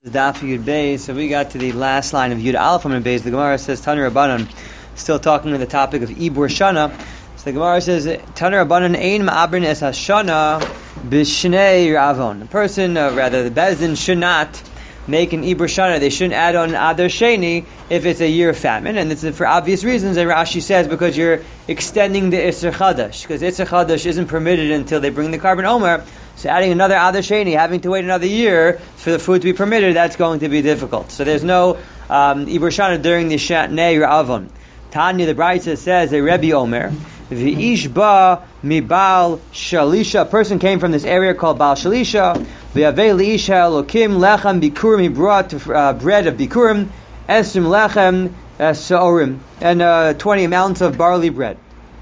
Daf Yud Beis. So we got to the last line of Yud Aleph Amud Beis. The Gemara says Tanu Rabbanan, still talking on the topic of Ibur Shana. So the Gemara says Tanu Rabbanan Ein Ma'abrin Es Hashana B'Shnei Ravon. The person, rather the Bezdin, should not make an Ibur Shana. They shouldn't add on Adar Sheni if it's a year of famine, and this is for obvious reasons. And Rashi says because you're extending the Isser Chadash, because Isser Chadash isn't permitted until they bring the Karban Omer. So adding another Adar Sheni, having to wait another year for the food to be permitted, that's going to be difficult. So there's no Ibur Shana during the Shnei Ravon. Tanya, the Brayta says, a Rebbe Omer, V'ish ba mibal shalisha. A person came from this area called Bal Shalisha. V'yavei liisha elokim lechem bikurim. He brought bread of bikurim, esrim lechem saorim, and 20 amounts of barley bread.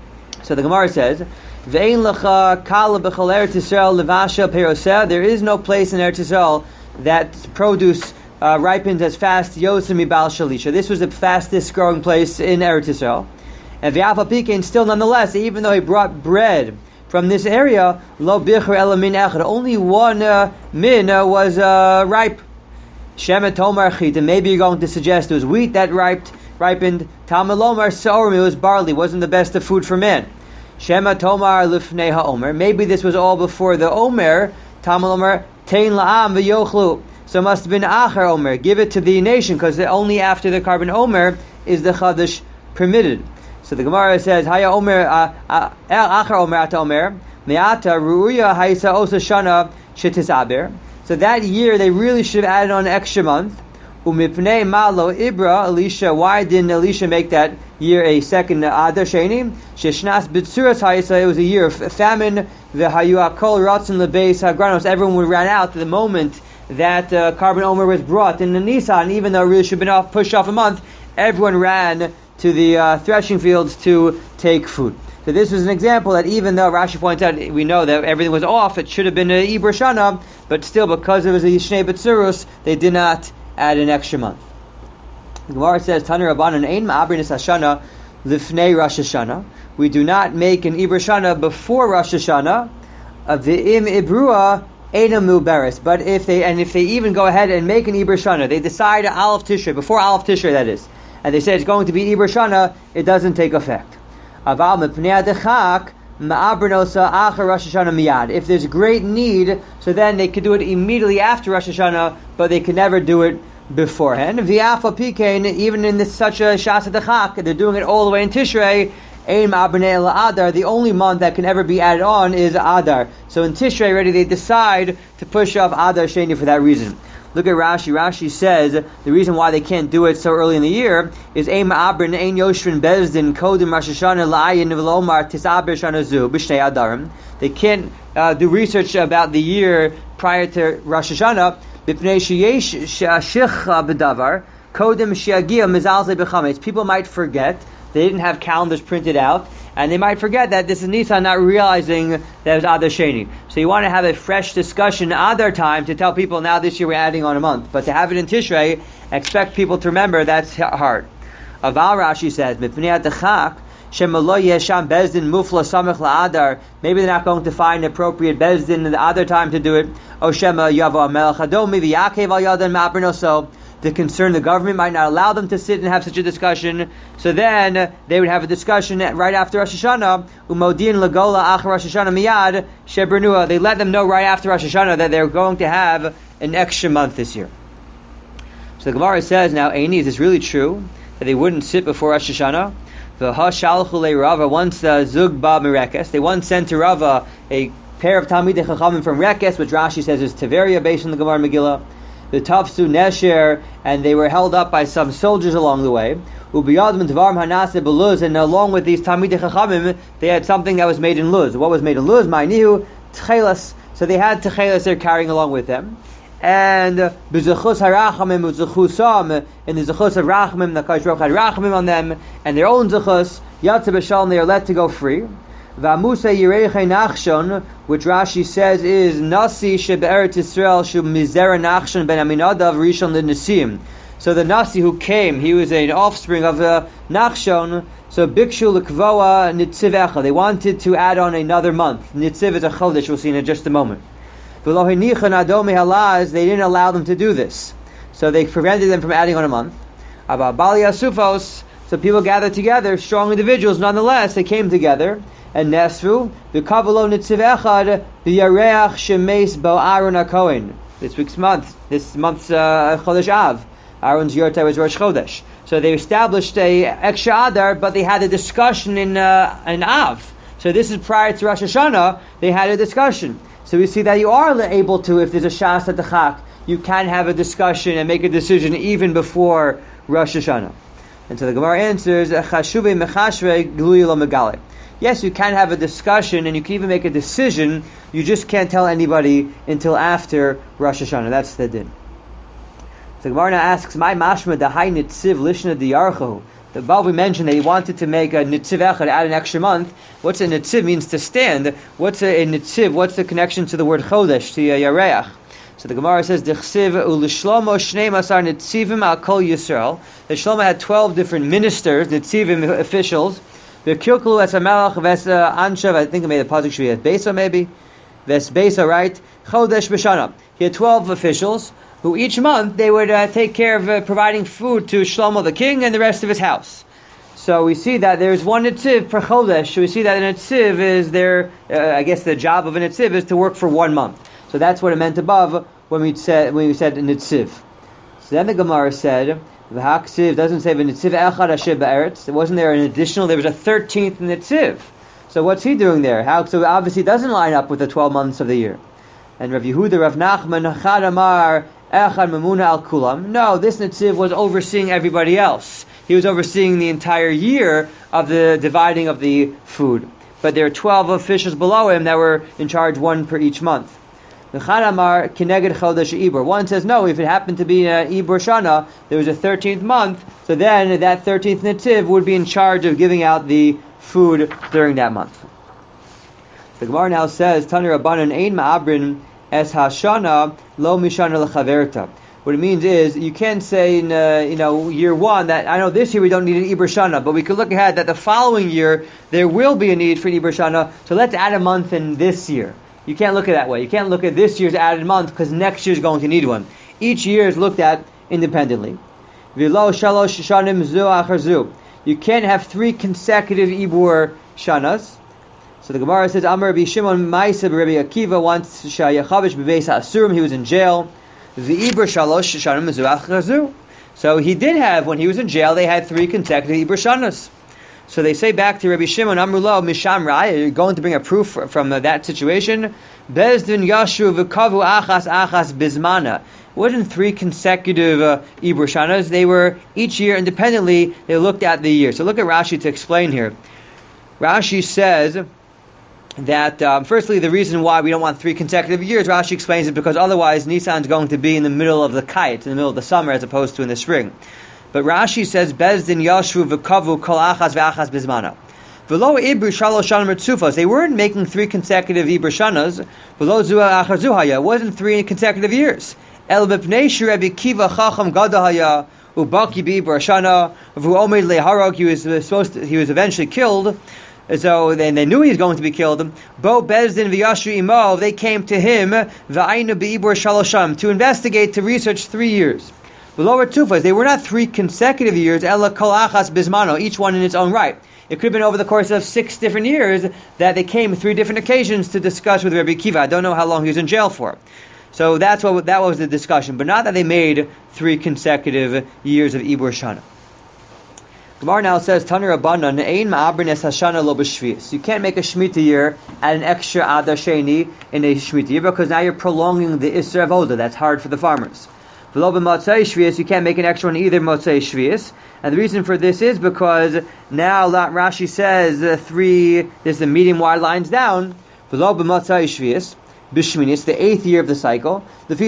So the Gemara says, Ve'ein lecha kala b'chol Eretz Yisrael levasha peroseh. There is no place in Eretz Yisrael that produce ripens as fast yosem mibal shalisha. This was the fastest growing place in Eretz Yisrael. And V'afa Pikein, still nonetheless, even though he brought bread from this area, lo bichur ela min echad, only one min was ripe. Shema tomar chita, maybe you're going to suggest it was wheat that ripened. Tamalomar saorim, it was barley, wasn't the best of food for man. Shema tomar lifnei ha'omer, maybe this was all before the omer. Tamalomar tein la'am v'yochlu, so it must have been achar omer, give it to the nation, because only after the Karban Omer is the chadash permitted. So the Gemara says, Haya Omer, Achar Omer Ata Omer, Me'ata Ru'uya Haisa Osa Shana Shetisaber. So that year they really should have added on an extra month. Umipnei Malo Ibra, Elisha, why didn't Elisha make that year a second Adar Sheni? Sheshnas Bitsuras Haisa, it was a year of famine. V'hayu Akol Ratzin Lebeis Hagranos, everyone ran out the moment that Karban Omer was brought in the Nisan, even though it really should have been pushed off a month, everyone ran to the threshing fields to take food. So this was an example that even though Rashi points out, we know that everything was off, it should have been an Ibur Shana, but still because it was a Shnei B'Tzurus, they did not add an extra month. The Gemara says, Tanu Rabbanan Ein Ma'abrin Es Hashana Lifnei Rosh Hashanah. We do not make an Ibur Shana before Rosh Hashanah. V'im Ibrua Eina Muberes. But if they even go ahead and make an Ibur Shana, they decide Aleph Tishrei, before Aleph Tishrei that is, and they say it's going to be Ibur Shana, it doesn't take effect. If there's great need, so then they could do it immediately after Rosh Hashanah, but they could never do it beforehand. Even in such a Shas Dechak, they're doing it all the way in Tishrei. The only month that can ever be added on is Adar. So in Tishrei already they decide to push off Adar Sheni for that reason. Look at Rashi. Rashi says the reason why they can't do it so early in the year is Ein Ma'abrin Ein Yoshrin Bezdin Kodim Rosh Hashanah La'ayin V'Lomar Tisaber Shana Zu B'Shnei Adarim. They can't do research about the year prior to Rosh Hashanah. B'Pnei Sheyesh Shechicha B'Davar Kodim Sheagia Mizalzei B'Chametz. People might forget. They didn't have calendars printed out, and they might forget that this is Nisan, not realizing that it was Adar Sheni. So you want to have a fresh discussion Adar time to tell people now this year we're adding on a month. But to have it in Tishrei, expect people to remember, that's hard. Aval Rashi says, maybe they're not going to find an appropriate Bezdin in the other time to do it. The concern the government might not allow them to sit and have such a discussion, so then they would have a discussion right after Rosh Hashanah. Umodin lagola achar Rosh Hashanah miyad shebrunua. They let them know right after Rosh Hashanah that they're going to have an extra month this year. So the Gemara says now, Eini, is this really true that they wouldn't sit before Rosh Hashanah? Rava, once zug ba merekes, they once sent to Rava a pair of Talmidei Chachamim from Rekes, which Rashi says is Tiberia based on the Gemara Megillah. The Tafsu Nesher, and they were held up by some soldiers along the way. Ubiyadm Dvarim Hanase Beluz, and along with these Talmidei Chachamim, they had something that was made in Luz. What was made in Luz? Ma'nihu Tchelas. So they had Tchelas they're carrying along with them. And B'Zechus HaRachamim U'Zechusam, in the Zechus of Rachamim, the Kadosh Baruch had Rachamim on them, and their own Zechus, Yatze B'Shalom, they are let to go free. V'amusa Yirechei Nachshon, which Rashi says is Nasi shebe'eretz Yisrael shu mizera Nachshon ben Aminadav Rishon l'Nesim. So the Nasi who came, he was an offspring of Nachshon. So Bikshu l'Kvoa Nitziv Echa. They wanted to add on another month. Nitziv is a chodesh, we'll see in just a moment. They didn't allow them to do this. So they prevented them from adding on a month. About Bali Asufos, so people gathered together, strong individuals nonetheless, they came together, and Nesru, the Kabbalah Nitziv Echad, the Yareach Shemes Bo Aaron HaKohen. This month's Chodesh Av. Aaron's Yortai was Rosh Chodesh. So they established a extra Adar, but they had a discussion in Av. So this is prior to Rosh Hashanah, they had a discussion. So we see that you are able to, if there's a Shas at the Chak, you can have a discussion and make a decision even before Rosh Hashanah. And so the Gemara answers, Chashuve mechashve glui lo megale. Yes, you can have a discussion and you can even make a decision, you just can't tell anybody until after Rosh Hashanah. That's the din. So the Gemara now asks, my mashma dahai nitziv lishna diyarcho. The Bavli mentioned that he wanted to make a nitziv echad, add an extra month. What's a nitziv? Means to stand. What's a nitziv? What's the connection to the word chodesh, to yareach? So the Gemara says, Dechsiv u'lishlomo shnei masar nitzivim al kol Yisrael. That Shlomo had 12 different ministers, nitzivim officials. V'kilkulu es hamelach ves anshav. I think I made a pasuk should be at Besa maybe. Ves Besa, right? Chodesh b'shana. He had 12 officials who each month they would take care of providing food to Shlomo the king and the rest of his house. So we see that there's one nitziv per chodesh. We see that a nitziv is their, I guess the job of a nitziv is to work for 1 month. So that's what it meant above when we said nitziv. So then the Gemara said, the haksiv doesn't say nitziv echad asher ba'eretz. It wasn't there an additional. There was a 13th nitziv. So what's he doing there? So obviously it doesn't line up with the 12 months of the year. And Rav Yehuda, Rav Nachman, Chad Amar, Echad Mamuna al Kulam. No, this nitziv was overseeing everybody else. He was overseeing the entire year of the dividing of the food. But there are 12 officials below him that were in charge, one per each month. One says no, if it happened to be Ibur Shana, there was a 13th month, so then that 13th Nitziv would be in charge of giving out the food during that month. The Gemara now says, Tanir Rabbanan ein ma'abrin es hashana lo mishana lechaverta. What it means is, you can't say in year one that, I know this year we don't need an Ibur Shana, but we could look ahead that the following year there will be a need for an Ibur Shana, so let's add a month in this year. You can't look at it that way. You can't look at this year's added month because next year's going to need one. Each year is looked at independently. You can't have 3 consecutive Ibur Shanas. So the Gemara says, Amar Rabbi Shimon Ma'aseh Rabbi Akiva, once Shayachavish Bebeis Asurim, he was in jail. So he did have, when he was in jail, they had 3 consecutive Ibur Shanas. So they say back to Rabbi Shimon, Amrulo, Misham Rai, you're going to bring a proof from that situation. Bezdin Yashu v'kavu achas bizmana. It wasn't 3 consecutive Ibur Shanas. They were, each year independently, they looked at the year. So look at Rashi to explain here. Rashi says that, firstly, the reason why we don't want 3 consecutive years, Rashi explains it because otherwise Nisan is going to be in the middle of the kite, in the middle of the summer, as opposed to in the spring. But Rashi says, Bezdin Yashvu v'kavu kol achas v'achas bizmana. V'lo ibur shalosh shanim retzufos. They weren't making 3 consecutive ibur shanas. V'lo zuha achar zuhaya. It wasn't 3 consecutive years. El b'pnei Rabbi Kiva chacham gadahaya ubaki b'ibur shana v'omed leharog. He was eventually killed. So then they knew he was going to be killed. Bo Bezdin v'yashu imo. They came to him v'aynu b'ibur shalosh shanim to investigate, to research 3 years. Below tufas, they were not 3 consecutive years, ela kol achas bismano, each one in its own right. It could have been over the course of 6 different years that they came 3 different occasions to discuss with Rabbi Kiva. I don't know how long he was in jail for. So that was the discussion, but not that they made 3 consecutive years of Ibur Shana. Gemara now says, Tanir Rabbanan, ein ma'abrin es hashana lo b'shvius. You can't make a Shemitah year at an extra Adar Sheni in a Shemitah year because now you're prolonging the Isra Avoda. That's hard for the farmers. You can't make an extra one either Motzei Shvius. And the reason for this is because now Rashi says there's the medium wide lines down. It's the 8th year of the cycle.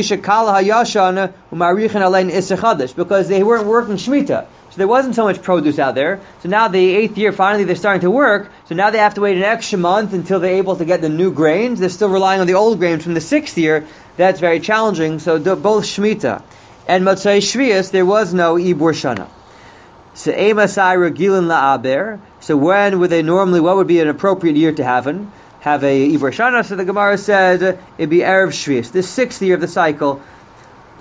Because they weren't working Shemitah. So there wasn't so much produce out there. So now the 8th year, finally they're starting to work. So now they have to wait an extra month until they're able to get the new grains. They're still relying on the old grains from the 6th year. That's very challenging. So both Shemitah and Motzei Shvius, there was no Ibur Shana. So Emasai Regilin La'aber. So when would they normally, what would be an appropriate year to have a Ibur Shana? So the Gemara said it'd be Erev Shvius, the 6th year of the cycle.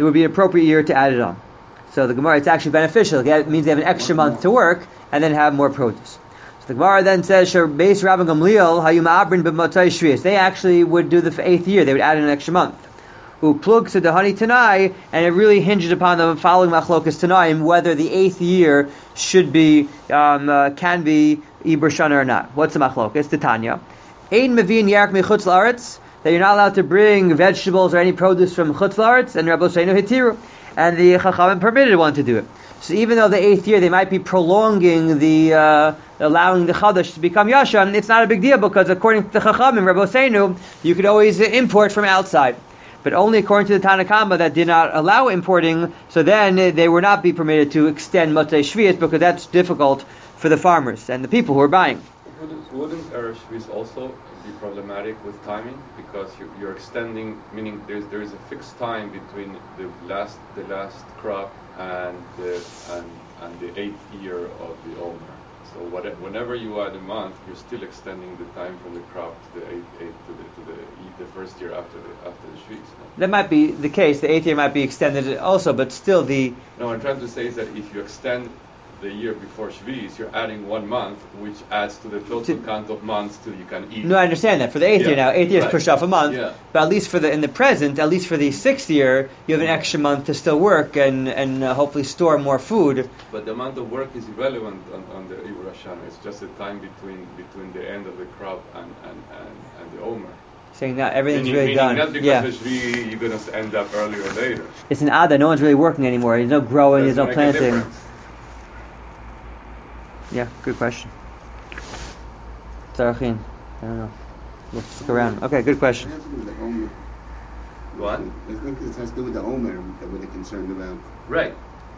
there would be an appropriate year to add it on. So the Gemara, it's actually beneficial. It means they have an extra month to work and then have more produce. So the Gemara then says, "Beis Rabban Gamliel hayum abrin b'motzai shvius." They actually would do the 8th year. They would add in an extra month. Uplug to the honey Tanai, and it really hinges upon the following machlokas Tanaim whether the 8th year should be can be Iber Shana or not. What's the machlokas? The Tanya. Ein mevin yarek mechutz laaretz, that you're not allowed to bring vegetables or any produce from chutz laaretz, and Rabbi Seinu hitiru, and the Chachamim permitted one to do it. So even though the 8th year they might be prolonging the allowing the Chadash to become Yasham, it's not a big deal because according to the Chachamim, Rabbi Seinu, you could always import from outside. But only according to the Tanakama that did not allow importing, so then they would not be permitted to extend Motzei Shvius because that's difficult for the farmers and the people who are buying. Wouldn't Erev Shvius also be problematic with timing because you're extending, meaning there is a fixed time between the last crop and the 8th year of the Omer. So whenever you add a month, you're still extending the time from the crop to the 8th to the first year after the Shvius. No? That might be the case. The 8th year might be extended also, but still the. No, what I'm trying to say is that if you extend the year before Shvius, you're adding 1 month, which adds to the total count of months till you can eat. No, I understand that. For the 8th year now, 8th year is pushed off a month, but at least in the present, at least for the 6th year, you have an extra month to still work and hopefully store more food. But the amount of work is irrelevant on the Iber Shana. It's just the time between the end of the crop and the Omer. Saying that everything's really done. Not because the Shvi, you're going to end up earlier or later. It's an Ada. No one's really working anymore. There's no growing. There's no planting. Yeah, good question. Tzarachin. I don't know. We'll stick around. Okay, good question. It has to do with the Omer. What? It has to do with the Omer that we're concerned about. Right.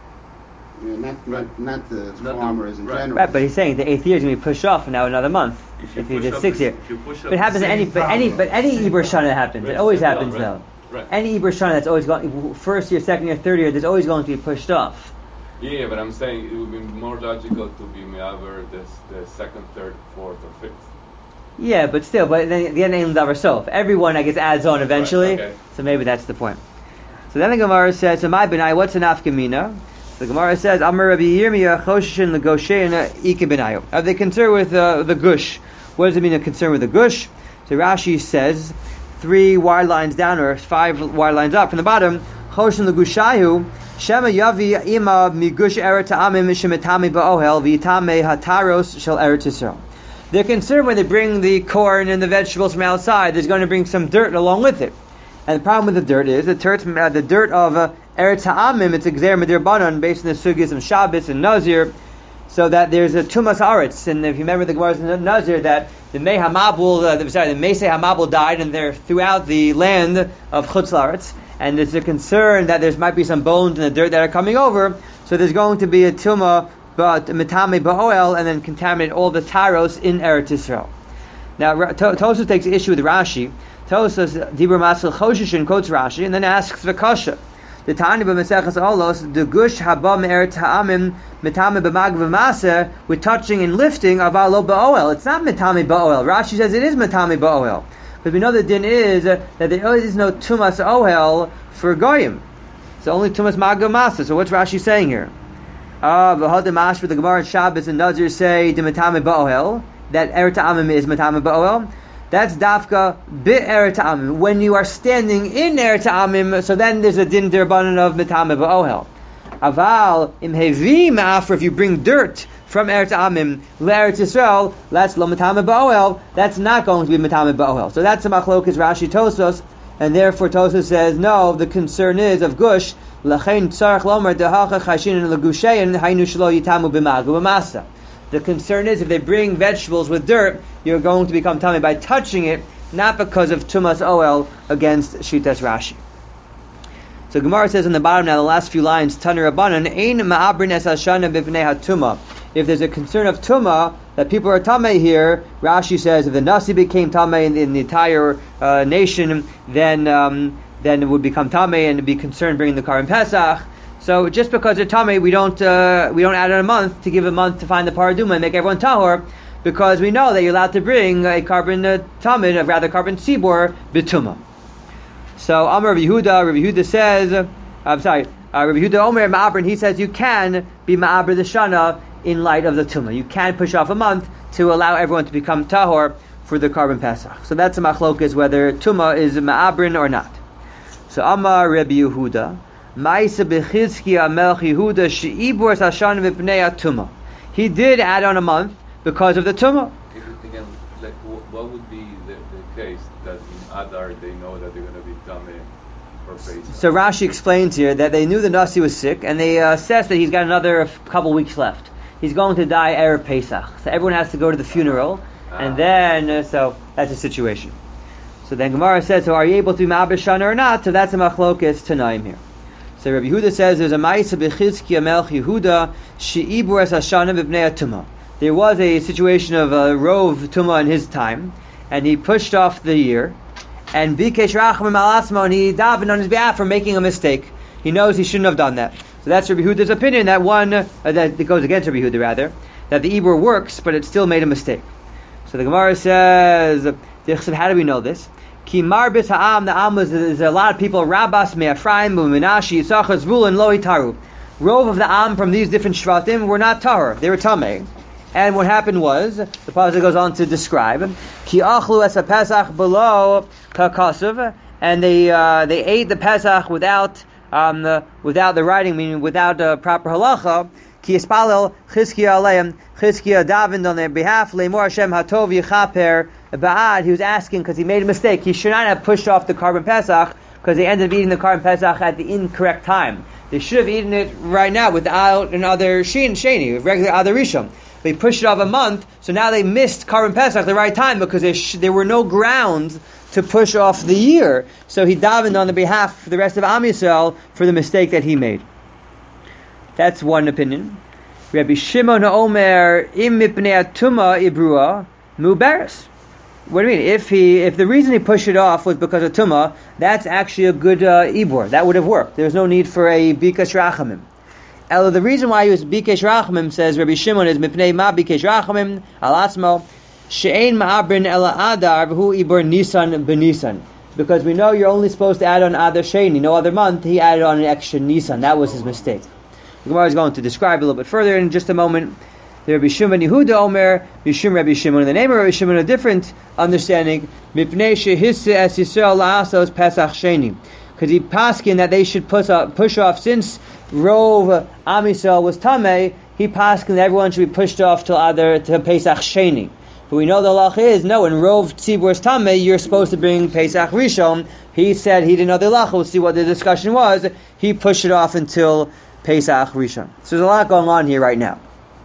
Yeah, not the farmers in general. Right, but he's saying the 8th year is going to be pushed off now another month. If you did 6th year. But it happens any Iber Shana happens. It always happens though. Right. Any Iber Shana that's always going, first year, second year, third year, there's always going to be pushed off. Yeah, but I'm saying it would be more logical to be me'aver the 2nd, 3rd, 4th, or 5th. Yeah, but still, but then the end of ourselves. Everyone, I guess, adds on eventually. Right, okay. So maybe that's the point. So then the Gemara says, "So my benai, what's an afkamina?" The Gemara says, "Amar Rabbi Yirmiyah choshen legoshein ikebenayu." Are they concerned with the gush? What does it mean? A concern with the gush? So Rashi says, 3 wide lines down or 5 wide lines up from the bottom. Choshen legushayu. Shema yavi ima migush eret ta'amim shemetami ba'ohel v'yitame hataros shel Eretz Yisrael. They're concerned when they bring the corn and the vegetables from outside, there's going to bring some dirt along with it. And the problem with the dirt is the dirt of Eretz Ha'amim, it's Gzer Medir Banan, based on the sugis of Shabbos and Nazir, so that there's a Tumas Aretz. And if you remember the Gemara's in Nazir, that the Mei Hamabul, the Meisei Hamabul died, and they're throughout the land of Chutz La'aretz. And there's a concern that there might be some bones in the dirt that are coming over, so there's going to be a Tumah, but Metame Ba'oel, and then contaminate all the Taros in Eretz Yisrael. Now, Tosfos takes issue with Rashi. Tosfos, Dibur Masel Choshishin, quotes Rashi, and then asks Vakasha. The Tani b'Maseches Olos, the Gush Haba Me'eretz Ha'amim, Metame B'Mag V'Maseh, with touching and lifting of Alo Ba'oel. It's not Metame Ba'oel. Rashi says it is Metame Ba'oel. But we know the din is that there is no Tumas Ohel for Goyim. So only Tumas Mag V'Maseh. So what's Rashi saying here? V'hodemash for the Gemara and Shabbos and Nazir say the Metame Ba'oel, that Eretz Ha'amim is Metame Ba'oel. That's Dafka Bi'Eretz Ha'amim. When you are standing in Eretz Ha'amim, so then there's a din derbanan of Metame Ba'ohel. Aval im hevi ma'afra, if you bring dirt from Eretz Ha'amim le'Eretz Yisrael, that's lo Metame Ba'ohel, that's not going to be Metame Ba'ohel. So that's a machlokes Rashi Tosfos, and therefore Tosfos says, no, the concern is of Gush, L'chein tzarech lomer dehacha chashin l'gushein hainu shelo yitamu b'magu b'masa. The concern is if they bring vegetables with dirt, you're going to become tummy by touching it, not because of tumas oel against shitas Rashi. So Gemara says on the bottom now, the last few lines, Tanur Rabbanan, ein ma'abrin es hashana b'pnei hatuma. If there's a concern of tuma, that people are tamei here, Rashi says if the nasi became tamei in the entire nation, then it would become tamei and be concerned bringing the Karban Pesach. So just because they're tamei, we don't add in a month to give a month to find the paraduma and make everyone tahor, because we know that you're allowed to bring a carbon tamid, or rather carbon tzibor bituma. So Amar Rabbi Yehuda says I'm sorry. Rabbi Yehuda Omer Ma'abrin, he says you can be Ma'abr the Shana in light of the Tumah. You can push off a month to allow everyone to become Tahor for the Karban Pesach. So that's a machlokas whether Tumah is Ma'abrin or not. So Amar Rabbi Yehuda, Ma'isa b'Chizkiya Melech Yehuda she'ibur Sashan v'pnei Tumah. He did add on a month because of the Tumah. Again, like, what would be the case that in Adar they know that they're going to be Tameh for Pesach? So Rashi explains here that they knew the Nasi was sick, and they assessed that he's got another couple weeks left. He's going to die Erev Pesach. So everyone has to go to the funeral, and then, so that's the situation. So then Gemara says, so are you able to be Ma'abr Shana or not? So that's a machlokes Tanaim here. So Rabbi Yehuda says, there's a Ma'isa b'Chizkiya Melech Yehuda she'ibur es Hashana v'pnei Tumah. There was a situation of a rov Tumah in his time, and he pushed off the year, and Bikesh Rachamim al Asmo, and he davened on his behalf for making a mistake. He knows he shouldn't have done that. So that's Rabbi Yehuda's opinion, that it goes against Rabbi Yehuda rather, that the Ibur works, but it still made a mistake. So the Gemara says, how do we know this? Ki marbis ha'am, the am is a lot of people, Rabbas, Me'afraim, Minashi, Yisachar, Zvulun, Lo Hitaru. Rove of the am from these different shvatim were not tahor, they were tameh. And what happened was, the pasuk goes on to describe, Ki achlu es Pesach below kakasuv, and they ate the Pesach without the writing, meaning without proper halacha. Ki Yispalel Chizkiya aleim, Chizkiya davened on their behalf, Leimor Hashem hatov yichaper ba'ad. He was asking because he made a mistake. He should not have pushed off the Karban Pesach because they ended up eating the Karban Pesach at the incorrect time. They should have eaten it right now without another sheni, regular other rishon. They pushed it off a month, so now they missed Karban Pesach at the right time because there were no grounds to push off the year. So he davened on the behalf of the rest of Am Yisrael for the mistake that he made. That's one opinion. Rabbi Shimon Omer im mipnei Tumah ibrua muberes. What do you mean? If the reason he pushed it off was because of Tumah, that's actually a good ibur. That would have worked. There's no need for a bikesh rachamim. The reason why he was bikesh rachamim, says Rabbi Shimon, is mipnei ma bikesh rachamim al atzmo she'ein ma'abrin ela adar v'hu ibur nisan b'nisan. Because we know you're only supposed to add on Adar Sheni, no other month. He added on an extra Nisan. That was his mistake. The Gemara is going to describe a little bit further in just a moment. The Rabbi Shimon Yehuda Omer, Yishum Rabbi Shimon. In the name of Rabbi Shimon, a different understanding. Mipnei shehisse es Yisrael la'asos Pesach Sheni. Because he paskin that they should push off, since Rov Am Yisrael was Tameh, he paskin that everyone should be pushed off to Pesach Sheni. But we know the halach is, no, in Rov Tzibur is Tameh, you're supposed to bring Pesach Rishon. He said he didn't know the halach. We'll see what the discussion was. He pushed it off until Pesach Rishon. So there's a lot going on here right now.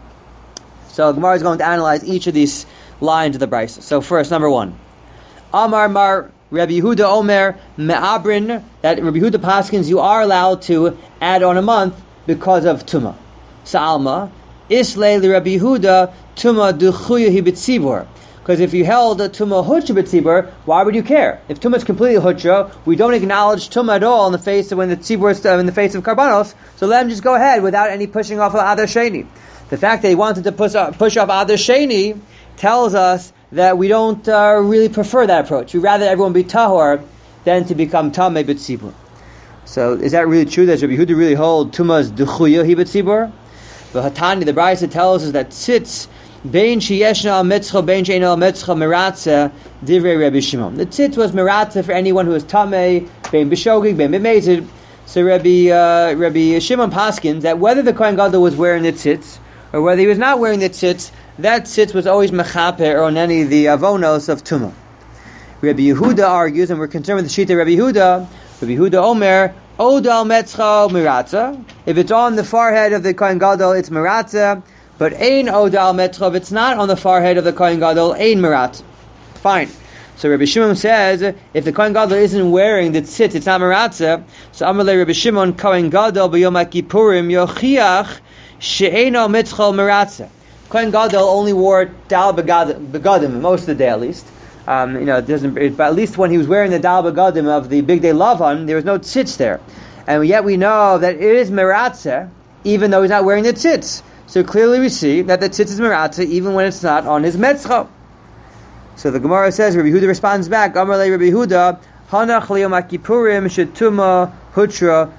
So Gemara is going to analyze each of these lines of the Brisa. So first, number one, Amar Mar Rabbi Yehuda Omer Me'abrin, that Rabbi Yehuda paskins you are allowed to add on a month because of Tumah. Sa'alma Islay li Rabbi Yehuda Tumah duchuya hi b'tzibur. Because if you held a Tumah Hutra b'tzibur, why would you care? If Tumah is completely Hutra, we don't acknowledge Tumah at all in the face of when the Tzibur is in the face of Karbanos, so let him just go ahead without any pushing off of Adar Sheni. The fact that he wanted to push off Adar Sheni tells us that we don't really prefer that approach. We'd rather everyone be Tahor than to become Tameh b'tzibur. So is that really true? Does Rabbi Yehuda really hold Tumah's duchuya hi b'tzibur? The Hatani, the Brisa tells us that tzitz bein sheyeshna al metzcha bein she'ein al metzcha meratze divrei Rabbi Shimon. The tzitz was meratze for anyone who is tamei, bein b'shogig, bein b'mezid. So Rabbi Shimon paskins that whether the Kohen Gadol was wearing the tzitz or whether he was not wearing the tzitz, that tzitz was always mechaper on any of the avonos of tumah. Rabbi Yehuda argues, and we're concerned with the shita Rabbi Yehuda. Rabbi Yehuda Omer Odal Metzcha Miratza. If it's on the forehead of the Kohen Gadol, it's Miratza. But Ein Odal Metzcha, if it's not on the forehead of the Kohen Gadol, Ein Miratza. Fine. So Rabbi Shimon says, if the Kohen Gadol isn't wearing the tzitz, it's not Miratza. So Amalei Rabbi Shimon, Kohen Gadol B'Yom HaKippurim Yochiach She'eino Metzcha Miratza. Kohen Gadol only wore Dal Begadim most of the day at least. It doesn't. But at least when he was wearing the Dal Begadim of the big day Lavan, there was no tzitz there, and yet we know that it is Miratza, even though he's not wearing the tzitz. So clearly we see that the tzitz is Miratza, even when it's not on his metzcha. So the Gemara says, Rabbi Yehuda responds back, Amar le Rabbi Yehuda, Hanach liyom HaKippurim shetuma hutra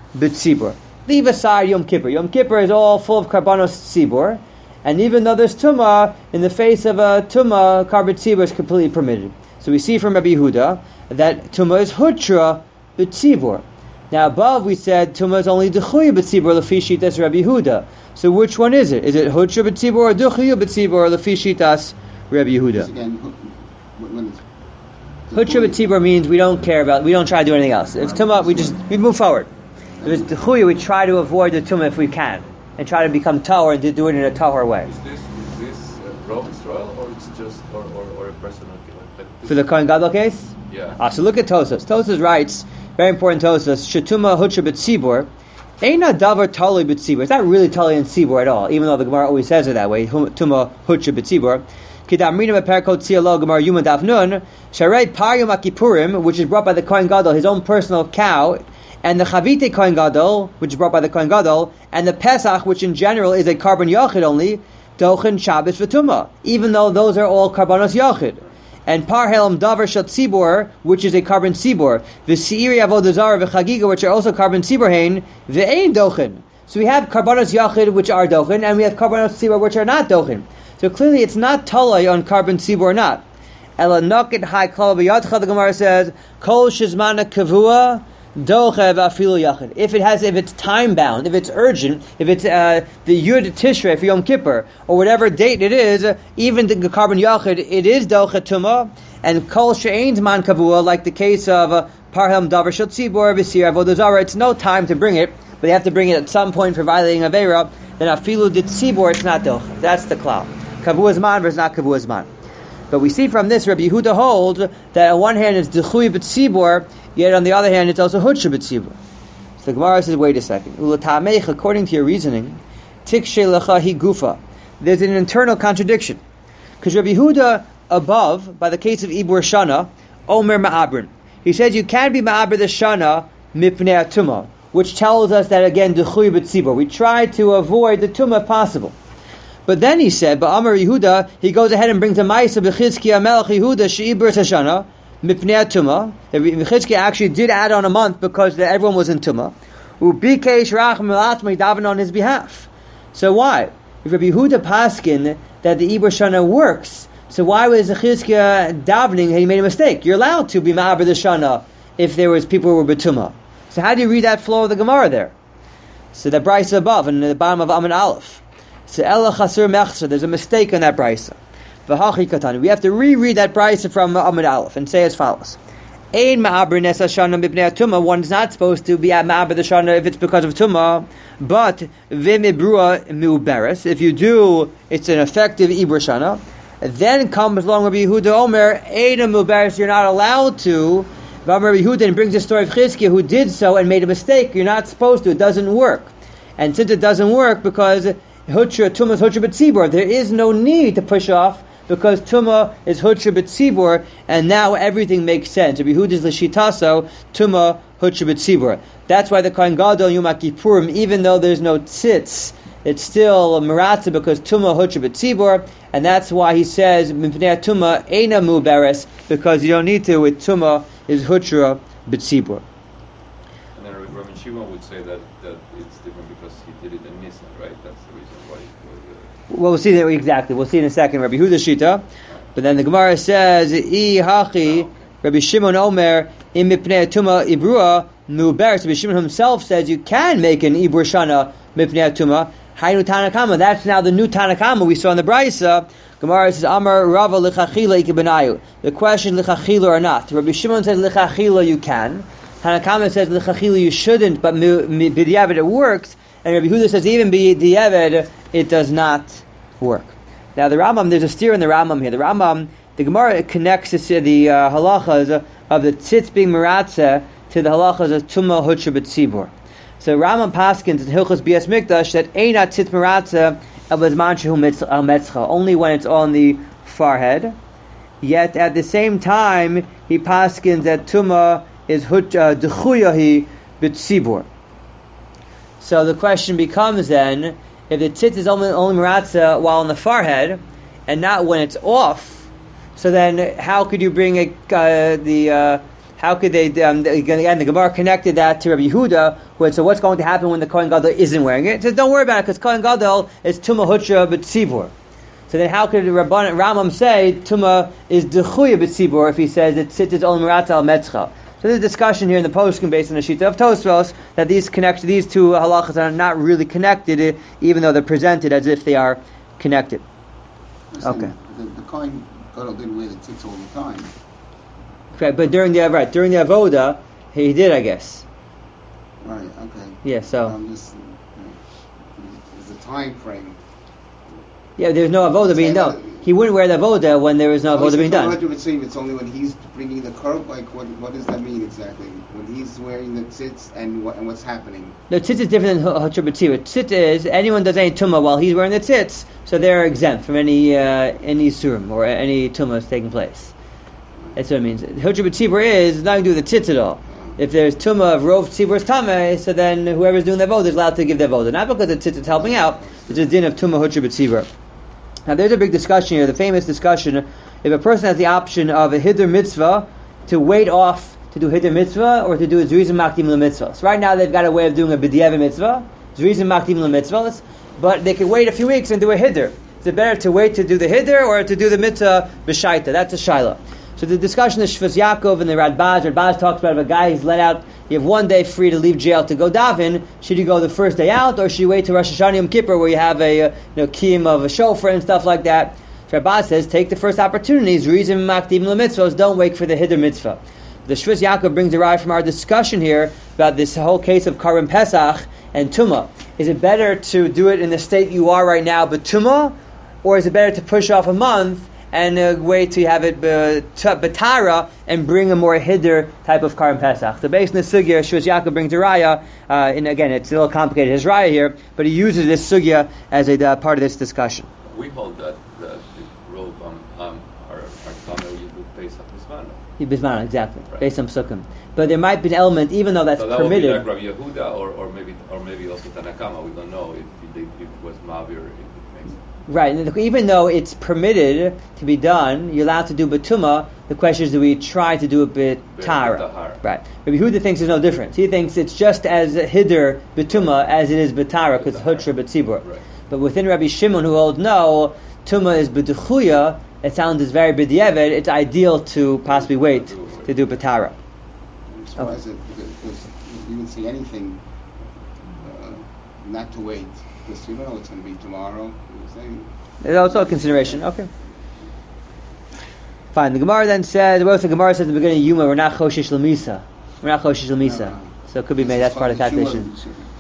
b'tzibur. Leave aside Yom Kippur. Yom Kippur is all full of karbanos tzibur, and even though there's tumah, in the face of a tumah, karban tzibur is completely permitted. So we see from Rabbi Yehuda that tumah is hutra b'tzibur. Now above we said tumah is only dechuya b'tzibur lefi shitas Rabbi Yehuda. So which one is it? Is it hutra b'tzibur or dechuya b'tzibur lefi shitas Rabbi Yehuda? Again, when it's Hutra b'tzibur means we don't care about, we don't try to do anything else. If tumah, we move forward. If it's dechuya, we try to avoid the tumah if we can, and try to become tahor and to do it in a tahor way. Is this Rov Israel, or it's just or a personal like For the Kohen Gadol case? Yeah. So look at Tosas. Tosas writes, very important Tosas, Shetuma hutra b'tzibur, Eina davar tali b'tzibur. It's not really tali in tzibur at all, even though the Gemara always says it that way, Tuma hutra b'tzibur. Kidamrina b'perkot tziyalo Gemara Yuma Daf Nun, Sharei Paryum Akipurim, which is brought by the Kohen Gadol, his own personal cow, and the Chavite Kohen Gadol, which is brought by the Kohen Gadol, and the Pesach, which in general is a karban yachid only, Dochen Shabbos v'Tumah, even though those are all karbanos yachid. And Parhelam Davar Shat Tzibur, which is a karban tzibur, V'Seiri Avodah Zarah v'Chagiga, which are also karban tzibur hein, V'Ein Dochen. So we have karbanos yachid, which are dochen, and we have karbanos tzibur, which are not dochen. So clearly it's not talay on karban tzibur or not. Ela Nokid Hai Klal B'Yadcha, the Gemara says, Kol Shizmana Kavua, Dochev Afilu Yachid. If it's time bound, if it's urgent, if it's the Yud Tishrei for Yom Kippur, or whatever date it is, even the karban yachid, it is Dochet Tumah, and Kol She'ein Man Kavua, like the case of Parham Davar Shel Tzibur V'Sir Avodah Zarah, it's no time to bring it, but they have to bring it at some point for violating Aveira. Then Afilu Dit Tzibur, it's not Dochet. That's the cloud. Kavua's man versus not Kavua's man. But we see from this, Rabbi Yehuda holds that on one hand it's Dechui B'Tzibur, yet on the other hand it's also Hutra B'Tzibur. So the Gemara says, wait a second. Ulatameich, according to your reasoning, Tikshe Lecha Hi Gufa. There's an internal contradiction. Because Rabbi Yehuda above, by the case of Ibur Shana, Omer Ma'abrin. He says you can be Ma'abr the Shana Mipnei Tumah, which tells us that again, Dechui B'Tzibur. We try to avoid the Tumah if possible. But then he said, Ba'amar Yehuda, he goes ahead and brings a Ma'isa B'Chizkiya Melech Yehuda She'ibur Tashana Mipnei Tumah. B'Chizkiya actually did add on a month because everyone was in Tumah. U'Bikesh Rach Milatma daven on his behalf. So why? If Rabbi Yehuda paskin that the Ibur Shana works, so why was Chizkiya davening and he made a mistake? You're allowed to be Ma'aber the Shana if there was people who were B'Tumah. So how do you read that flow of the Gemara there? So the Brisa above and the bottom of Amud Aleph. So Ela Chasur Mechsa, there's a mistake on that Brisa. V'hachi Katan. We have to reread that Brisa from Amud Aleph and say as follows. Ein Ma'aber Nesa Shana Mipnei Tumah. One is not supposed to be at Ma'aber the Shana if it's because of Tumah, but V'mibrua Mu'beres. If you do, it's an effective Ibur Shana. Then comes along Rabbi Yehuda Omer, Ein Mu'beres, you're not allowed to. Rabbi Yehuda and brings the story of Chizkiya who did so and made a mistake. You're not supposed to. It doesn't work. And since it doesn't work, because Tumah is Hutra B'Tzibur, there is no need to push off because Tumah is Hutra B'Tzibur, and now everything makes sense. Rabbi Yehuda is L'Shitaso, Tumah Hutra B'Tzibur. That's why the Kohen Gadol Yom Kippurim, even though there's no tzitz, it's still a maratza because Tumah Hutra B'Tzibur, and that's why he says Mipnei Tumah Eina Mu'beres, because you don't need to. With Tumah is Hutra B'Tzibur. And then Rabbi Shimon would say that it's different because he did it in Nisan, right? That's the reason why. Well, we'll see that exactly. We'll see in a second. Rabbi Yehuda Shita, but then the Gemara says, "I hachi." Rabbi Shimon Omer in Mipnei Tumah Ibrua Mu'beres. Rabbi Shimon himself says you can make an Ibur Shana Mipnei Tumah. Hainu Tanakama. That's now the new Tanakama we saw in the Brisa. Gemara says, "Amar Rava Lichachila Ikebenayu." The question Lichachila or not. Rabbi Shimon says Lichachila you can. Tanakama says Lichachila you shouldn't, but B'diavad it works. And Rabbi Yehuda says even B'diavad it does not work. Now the Rambam, there's a steer in the Rambam here. The Rambam, the Gemara connects the halachas of the tzitz being maratza to the halachas of Tumah Hutra B'Tzibur. So Rambam paskins in Hilchos Bias Mikdash that Eina tzitz maratza el b'zman shehu metzcha, only when it's on the forehead. Yet at the same time he paskins that Tumah is Dechuyahi B'Tzibur. So the question becomes then, if the tzitz is only maratza while on the forehead, and not when it's off, so then how could you bring the How could they? Again, the Gemara connected that to Rabbi Yehuda. So what's going to happen when the Kohen Gadol isn't wearing it? It says, don't worry about it, because Kohen Gadol is Tumah Hutra B'tzibur. So then how could Rambam say Tumah is Dechuya B'tzibur if he says it sits its own Mirata al Metzcha? So there's a discussion here in the poskim based on the Shita of Tosfos that these two halachas are not really connected, even though they're presented as if they are connected. Okay. The Kohen Gadol didn't wear the tzitz all the time. Correct, but during the avoda, he did, I guess. Right. Okay. Yeah. So. There's a time frame. Yeah, there's no avoda being done. He wouldn't wear the avoda when there was no avoda being done. It's only when he's bringing the korban. Like, what does that mean exactly? When he's wearing the tzitz and what's happening? The tzitz is different than Hotra B'tzibur. Tzitz is anyone does any tumah while he's wearing the tzitz, so they're exempt from any surim or any tumah that's taking place. That's what it means. Hotra B'tzibur is nothing to do with the tzitz at all. If there's tumah of rov tzibur tameh, so then whoever's doing the avoda is allowed to give the avoda. Not because the tzitz is helping out, it's a din of tumah Hotra B'tzibur. Now there's a big discussion here, the famous discussion, if a person has the option of a hiddur mitzvah, to wait off to do hiddur mitzvah, or to do a zrizim makdim l'mitzvah. So right now they've got a way of doing a b'diavad mitzvah, zrizim makdim l'mitzvah, but they could wait a few weeks and do a hiddur. Is it better to wait to do the hiddur, or to do the mitzvah b'shaita? That's a shaila. So the discussion is Shvus Yaakov and the Radbaz talks about if a guy is let out, you have one day free to leave jail to go daven. Should you go the first day out, or should you wait to Rosh Hashanah Yom Kippur where you have a kiyum of a shofar and stuff like that? So Radbaz says take the first opportunities. Reason makdim l'mitzvahs. Don't wait for the hiddur mitzvah. The Shvus Yaakov brings a ride from our discussion here about this whole case of Karim Pesach and Tumah. Is it better to do it in the state you are right now, but Tumah, or is it better to push off a month and wait till you have it Batara and bring a more hiddur type of Karim Pesach? So based on the sugya, Shvus Yaakov brings a raya, and again, it's a little complicated, his raya here, but he uses this sugya as a part of this discussion. We hold that the role our Tana you do Pesach Bismana. Bismana, exactly, right. Based on Sukkim. But there might be an element, even though that's so that permitted. Would be like Rabbi Yehuda or maybe also Tanakama. We don't know if it was Mavir. Right, and even though it's permitted to be done, you're allowed to do Batuma. The question is, do we try to do it Batara? Right. Rabbi Yehuda thinks there's no difference. He thinks it's just as Hiddur Batuma as it is Batara, because it's Hutra B'tzibur. Right. But within Rabbi Shimon, who holds no, Tuma is B'dechuya, it sounds as very B'diavad, it's ideal to possibly wait to do Batara. I'm surprised because you didn't see anything not to wait. Because you don't know what's going to be tomorrow. It's also a consideration. Okay. Fine. The Gemara then says, the Gemara says at the beginning of Yuma, we're not Choshish L'misa. We're not Choshish L'misa. No. So it could be made, that's part of the calculation.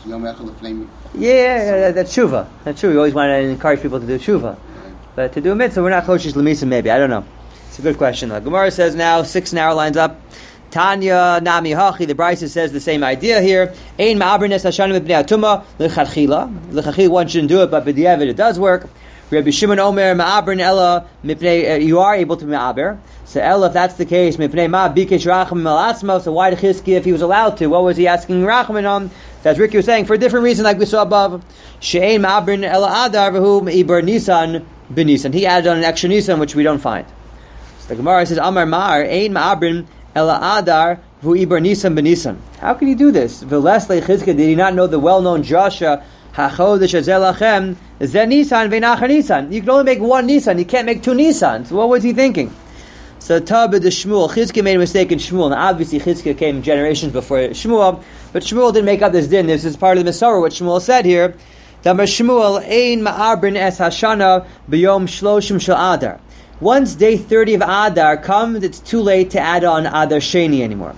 Yeah, that's Tshuva. That's true. We always want to encourage people to do Tshuva. Right. But to do a mitzvah, we're not Choshish L'misa maybe. I don't know. It's a good question. The Gemara says now, 6 now lines up. Tanya Nami Hachi, the Brisa says the same idea here. Ein ma'abrines hashana mipnei atuma l'chadchila. L'chadchila one shouldn't do it, but b'diavad it does work. Rabbi Shimon Omer ma'abrin ella mipnei. You are able to ma'aber. So ella, if that's the case, mipnei ma bikesh rachamim al atzmo. So why the chizki if he was allowed to? What was he asking rachamim on? As Ricky was saying, for a different reason, like we saw above. She'ein ma'abrin ella adar v'hu iber nisan b'nisan. He added on an extra nisan which we don't find. So the Gemara says Amar Mar ein ma'abrin Ela Adar Vu Iber Nisan Benisan. How can he do this? V'lesle Chizkiah, did he not know the well-known Joshua HaChodesh Azelachem Zen Nisan V'Nachar Nisan? You can only make one Nisan. You can't make two Nisans. What was he thinking? So Tabed the Shmuel. Chizkiah made a mistake in Shmuel. Now obviously Chizkiah came generations before Shmuel, but Shmuel didn't make up this din. This is part of the Masorah. What Shmuel said here. Damar Shmuel Ein Ma'arbin Es Hashana B'Yom Shloshim Shel Adar. Once day 30 of Adar comes, it's too late to add on Adar Sheni anymore.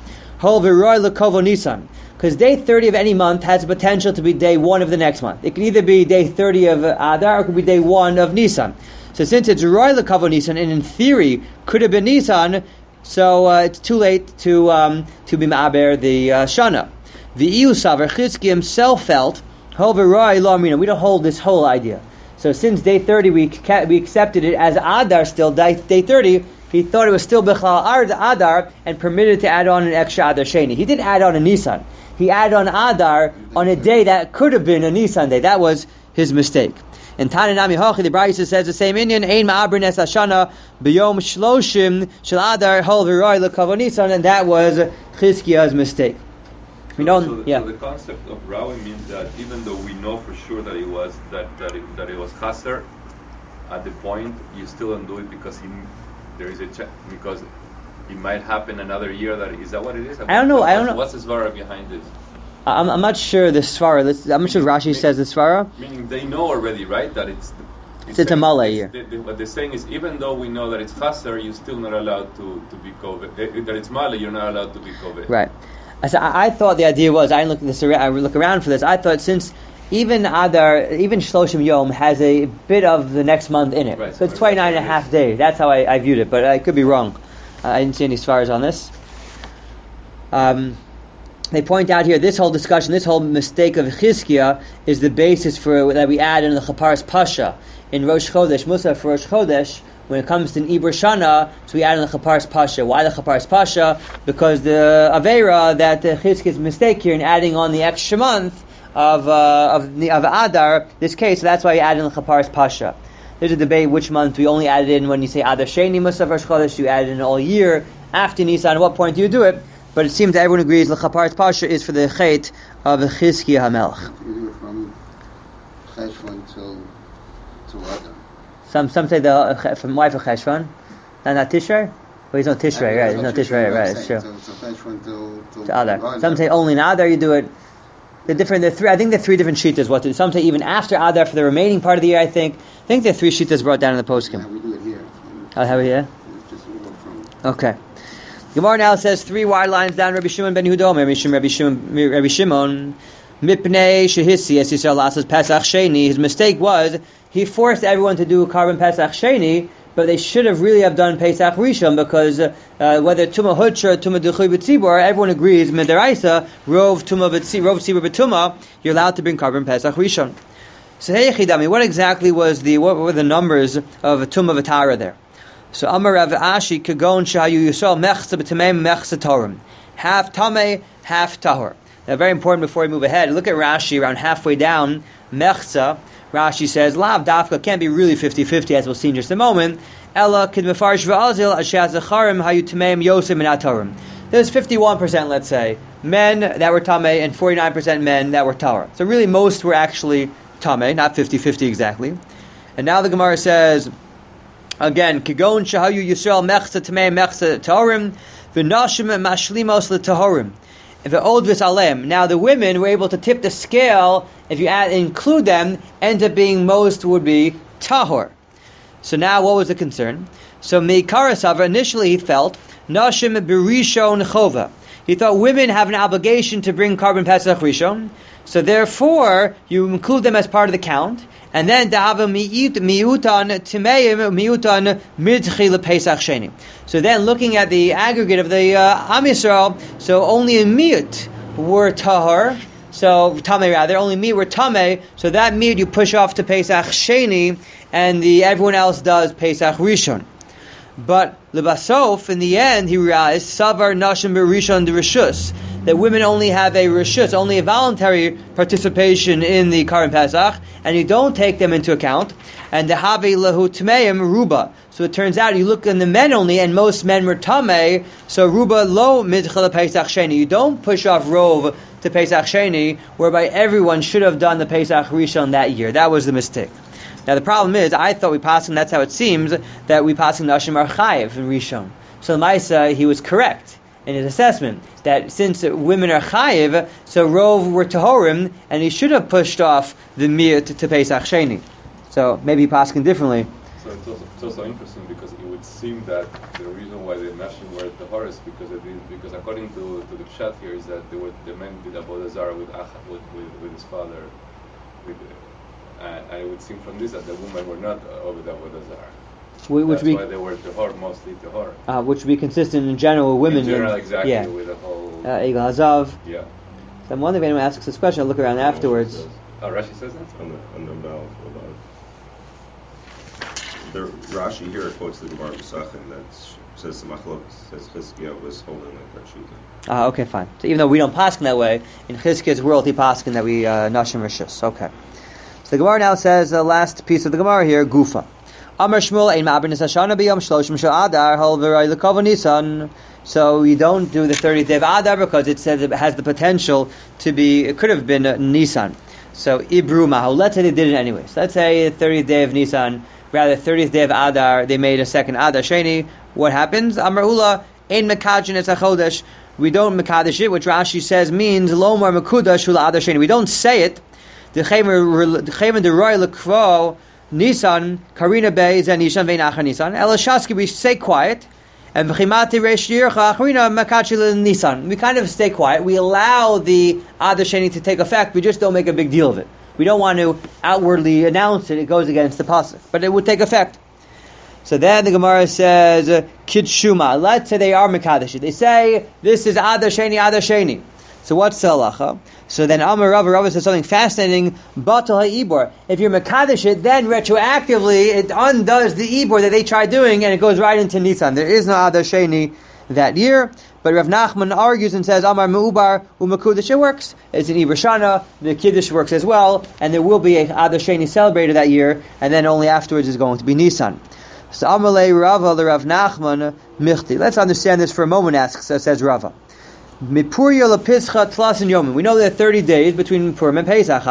Because day 30 of any month has the potential to be day 1 of the next month. It can either be day 30 of Adar or it could be day 1 of Nisan. So since it's Roy L'Kavo Nisan, and in theory could have been Nisan, so it's too late to be Ma'aber the Shana. The Iu Savar Chizkiah himself felt, we don't hold this whole idea. So since day 30 we accepted it as Adar still, day 30, he thought it was still Bichlal Adar and permitted to add on an extra Adar Sheni. He didn't add on a Nisan. He added on Adar on a day that could have been a Nisan day. That was his mistake. And Tananami Hochi, the Brisa says the same Indian, Ein Ma'abrin Es Hashana B'yom Shloshim Shel Adar Hol V'roi L'Kavonisan, and that was Chizkiya's mistake. We don't. So Yeah. the concept of Rawi means that even though we know for sure that it was chaser, at the point you still don't do it because there is a because it might happen another year. Is that what it is? I don't know. What's the svara behind this? I'm not sure the svara. I'm not sure Rashi says the svara. Meaning they know already, right? That it's a malay year. What they're saying is, even though we know that it's chaser, you're still not allowed to be kovet. That it's malay, you're not allowed to be kovet. Right. I thought the idea was, I look around for this. I thought since even Shloshim Yom has a bit of the next month in it, right, so it's 29 and a half days. That's how I viewed it, but I could be wrong. I didn't see any svaras on this. They point out here, this whole discussion, this whole mistake of Chizkiya is the basis for that we add in the Chaparas Pasha in Rosh Chodesh, Musaf for Rosh Chodesh. When it comes to Ibur Shana, so we add in the Chaparas Pasha. Why the Chaparas Pasha? Because the Aveira, that Chizkiya's mistake here in adding on the extra month of Adar, this case, so that's why we add in the Chaparas Pasha. There's a debate which month we only add it in when you say Adar Sheni Musaf Rosh Chodesh, you add it in all year. After Nisan, at what point do you do it? But it seems that everyone agrees the Chaparas Pasha is for the Chet of Chizkiya HaMelech. You do it from Cheshvan till Adar. Some say from why for Cheshvan? Not Tishrei? Well, he's not Tishrei, right? He's not Tishrei, right? It's true. So Cheshvan till Adar. Some say only in Adar you do it. I think there are three different shittas. Some say even after Adar for the remaining part of the year. I think there are three shittas brought down in the poskim. Yeah, we do it here. Have it here? Just from. Okay. Gemara now says 3 wide lines down. Rabbi Shimon ben Yehuda, Rabbi Shimon, Mipnei Shehisi, as Yisrael Lasses Pesach Sheni. His mistake was he forced everyone to do Karban Pesach Sheni, but they should have really have done Pesach Rishon because whether Tumah Hutra or Tumah Duchui B'Tzibur, everyone agrees Midaraisa Rov Tzibur B'Tumah, you're allowed to bring Karban Pesach Rishon. So hey Chidami, what were the numbers of Tumah V'Tara there? So Amar Rav Ashi Kagon Shahayu Yisrael Mechza B'Tamei Mechza Torim, half Tamei, half Tahor. Now, very important before we move ahead, look at Rashi around halfway down. Mechza, Rashi says, Lav Dafka can't be really 50-50, as we'll see in just a moment. Ella Kid Mefarish V'Azil Ashaz Zacharim Hayu Tameim Yosem Minat Torim. There's 51%, let's say, men that were Tamei and 49% men that were Tahor. So really most were actually Tamei, not 50-50 exactly. And now the Gemara says, again, Kigon Shahayu Yisrael Mechza Tamei Mechza Tahorim V'Nashim Mashlimos L'Tahorim. Now the women were able to tip the scale. If you include them, ends up being most would be tahor. So now what was the concern? So Meikara Sava initially he felt Nashim Birishon Chova. He thought women have an obligation to bring Karban Pesach Rishon. So therefore you include them as part of the count. And then da'ava miutan timeim miutan midchi Pesach Sheni. So then looking at the aggregate of the Am Yisrael, so only a miut were tahor, so tamei rather, only miut were tamei. So that miut you push off to Pesach Sheni, and everyone else does Pesach Rishon. But lebasof, in the end, he realized savar nashim berishon de rishus, that women only have a rishus, only a voluntary participation in the Karban Pesach, and you don't take them into account. And the have lahu tmeim ruba. So it turns out you look in the men only, and most men were tamei. So ruba lo midchal Pesach Sheni. You don't push off rov to Pesach Sheni, whereby everyone should have done the Pesach Rishon that year. That was the mistake. Now the problem is, I thought we passed, and that's how it seems, that we passed Nashim are chayiv in Rishon. So Maisa, he was correct in his assessment, that since women are chayiv, so Rov were Tahorim, and he should have pushed off the Miyat to Pesach Sheni. So maybe passing differently. So it's also interesting because it would seem that the reason why the Nashim were Tahorim is because according to the Pshat here is that the men did Avodah Zarah with his father, and it would seem from this that the women were not over the Avodah Zarah. That's why they were Tahor, mostly Tahor. Which would be consistent in general with women. In general, exactly, yeah. with the whole... Egel Hazav. Yeah. So I'm wondering if anyone asks this question, I'll look around afterwards. Rashi says that? On the mouth. The Rashi here quotes the Gemara Pesachim that says the Machlok says Chizkiya was holding like that shita. Okay, fine. So even though we don't paskin that way, in Chizkiya's world he paskin that we Nashim Rishus. Okay. the Gemara now says the last piece of the Gemara here, Gufa. Amar Shmuel ein ma'abrin es hashana b'yom shloshim shel Adar hol v'ray l'kova Nisan. So you don't do the 30th day of Adar because it says it has the potential to be, it could have been Nisan. So Ibru Mahu. Let's say they did it anyways. Let's say the 30th day of Nisan, rather 30th day of Adar, they made a second Adar Sheni. What happens? Amar Ula ein mekadjin es hachodesh. We don't mekadesh it, which Rashi says means lomar mekudash ula Adar Sheni. We don't say it. The Chayim de Roy Lekvo Nisan Karina Bey Zen Nishan Vein Achar Nisan Elashaski. We stay quiet, and B'chimati Reish Yircha Acharina Makachil Nisan. We kind of stay quiet. We allow the Adar Sheni to take effect. We just don't make a big deal of it. We don't want to outwardly announce it. It goes against the pasuk, but it would take effect. So then the Gemara says Kitshuma. Let's say they are Mekadesh. They say this is Adar Sheni, Adar Sheni. So what's the halacha? So then Amar Rava says something fascinating. Batal ha'ibor. If you're mekadesh it, then retroactively it undoes the ibor that they tried doing, and it goes right into Nisan. There is no Adar Sheni that year. But Rav Nachman argues and says Amar Meubar u'mekudesh. It works. It's an Ibor Shana. The Kiddush works as well, and there will be a Adar Sheni celebrated that year, and then only afterwards is going to be Nisan. So Amalei Rava the Rav Nachman Michti. Let's understand this for a moment. Says Rava. Mipuria lepischa tlasin yomim. We know there are 30 days between Purim and Pesach.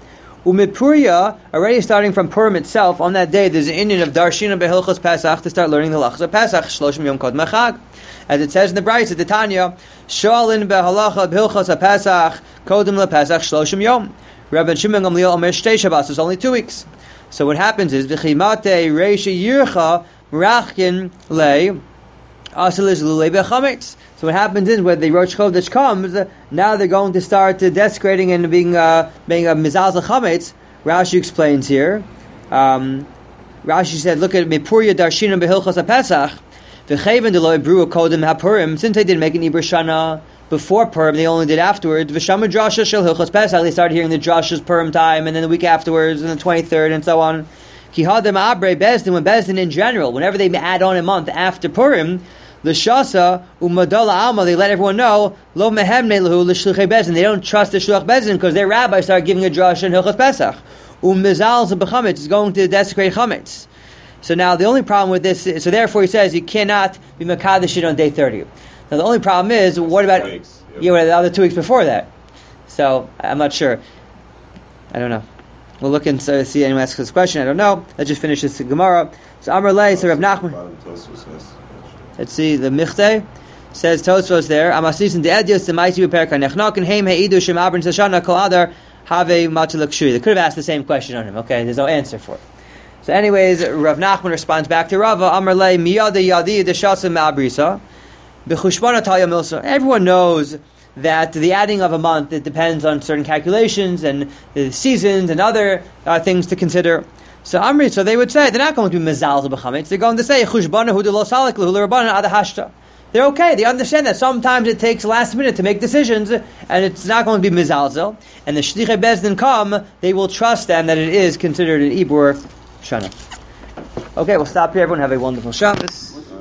Umipuria, already starting from Purim itself, on that day there's an Indian of Darshina behilchos Pesach to start learning the halachas of Pesach. Shloshim yom kod mechag, as it says in the Brayos, the Tanya, Shalin behalacha behilchos Pesach kodem lePesach shloshim yom. Rabbi Shimon Gamliel omer shtei Shabbos. It's only 2 weeks. So what happens is v'chimate reisha yircha rachkin lei asilis lulei bechametz. So what happens is when the Rosh Chodesh comes, now they're going to start desecrating and being a mizalzel chametz. Rashi explains here. Rashi said, "Look at Mipuria Darshina behilchos haPesach v'cheven deloy brew kodem haPurim." Since they didn't make an Ibor Shana before Purim, they only did afterwards. V'shama drasha shel hilchos Pesach. They started hearing the drashas Purim time, and then the week afterwards, and the 23rd, and so on. Ki hadem abrei Bezdin, when Bezdin in general, whenever they add on a month after Purim, the Shasa u'madola alma, they let everyone know lo mehemne lehu l'shluchei Bezdin. They don't trust the shluch Bezdin because their rabbis start giving a drash in Hilchos Pesach. Mizal b'chametz is going to desecrate chametz. So now the only problem with this is, so therefore he says you cannot be mekadesh it on day 30. Now the only problem is, what about the other 2 weeks before that? So I'm not sure. I don't know. We'll look and see anyone asks this question. I don't know. Let's just finish this Gemara. So Amar Lei, so Rav Nachman. Let's see, the Michte says Tosfos there. Amasisin de Edios the Maisi Beperka Nechnak and Heim Heidu Shem Abrin Sashana Kol Adar Have Matilak Shuri. They could have asked the same question on him. Okay, there's no answer for it. So, anyways, Rav Nachman responds back to Rava. Amar Lei Miyada Yadi the Shasa Ma'abrisa B'Chushbana Talya Milsa. Everyone knows that the adding of a month, it depends on certain calculations and the seasons and other things to consider. So Amri, so they would say they're not going to be mezalzel b'chametz. They're going to say chushbana hu de lo salik lehu l'rabbanan ad hashta. They're okay. They understand that sometimes it takes last minute to make decisions, and it's not going to be mezalzel. And the shlichei bezdin come, they will trust them that it is considered an ibur shana. Okay, we'll stop here. Everyone have a wonderful Shabbos.